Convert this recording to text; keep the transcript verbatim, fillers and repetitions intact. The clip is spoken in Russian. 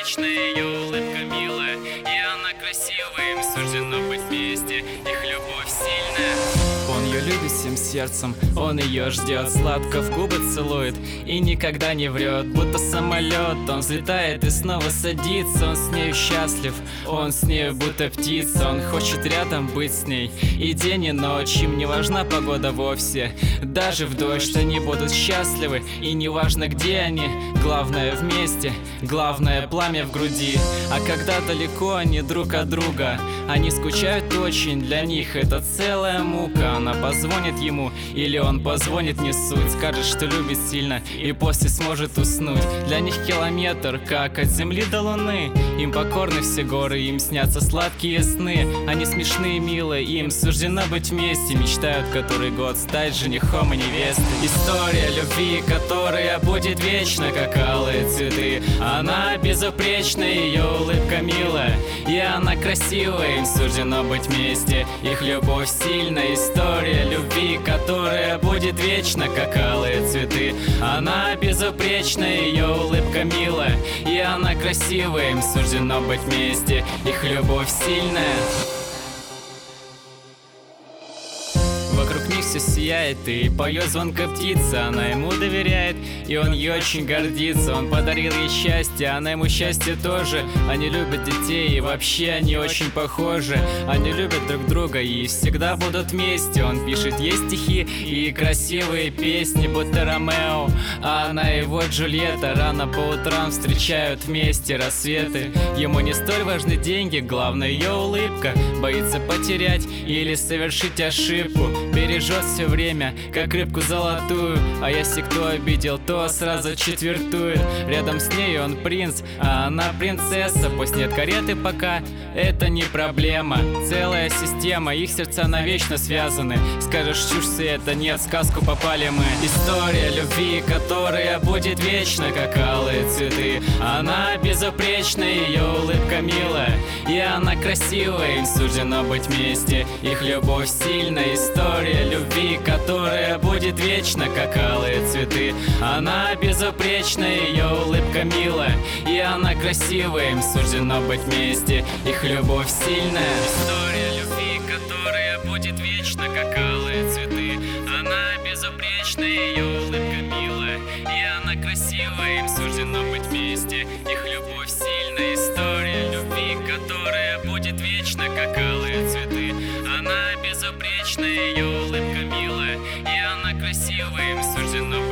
безупречная, ее улыбка милая, и она красивая, им суждено быть вместе, их любовь сильная. Он ее любит всем сердцем, он ее ждет, сладко в губы целует и никогда не врет. Будто самолет, он взлетает и снова садится. Он с нею счастлив, он с нею будто птица. Он хочет рядом быть с ней и день и ночь. Им не важна погода вовсе, даже в дождь они будут счастливы. И не важно где они, главное вместе, главное пламя в груди. А когда далеко они друг от друга, они скучают очень, для них это целая мука. Она позвонит ему, или он позвонит, не суть. Скажет, что любит сильно, и после сможет уснуть. Для них километр, как от земли до луны. Им покорны все горы, им снятся сладкие сны. Они смешные, милые, им суждено быть вместе. Мечтают который год стать женихом и невестой. История любви, которая будет вечно, как алые цветы. Она безупречная, ее улыбка милая, и она красивая, им суждено быть вместе. Их любовь сильная, история любви, которая будет вечно, как алые цветы. Она безупречная, ее улыбка милая, и она красивая, им суждено быть вместе. Их любовь сильная. Вокруг них все сияет и поет звонко птица. Она ему доверяет, и он ей очень гордится. Он подарил ей счастье, она ему счастье тоже. Они любят детей, и вообще они очень похожи. Они любят друг друга и всегда будут вместе. Он пишет ей стихи и красивые песни, будто Ромео, а она его Джульетта. Рано по утрам встречают вместе рассветы. Ему не столь важны деньги, главное ее улыбка. Боится потерять или совершить ошибку. Бережет все время, как рыбку золотую. А если кто обидел, то сразу четвертует. Рядом с ней он принц, а она принцесса. Пусть нет кареты пока, это не проблема. Целая система, их сердца навечно связаны. Скажешь чушь, это нет, в сказку попали мы. История любви, которая будет вечно, как алые цветы. Она безупречная, ее улыбка милая, и она красивая, им суждено быть вместе. Их любовь сильная, история любви, которая будет вечно, как алые цветы. Она безупречная, ее улыбка милая, и она красивая, им суждено быть вместе. Их любовь сильная. История любви, которая будет вечно, как алые цветы. Она безупречная, ее улыбка милая, и она красивая, им суждено быть вместе. Их любовь сильная. История любви, которая будет вечно, как алые цветы. Она безупречная, ее улыбка милая, и она красивая, им суждено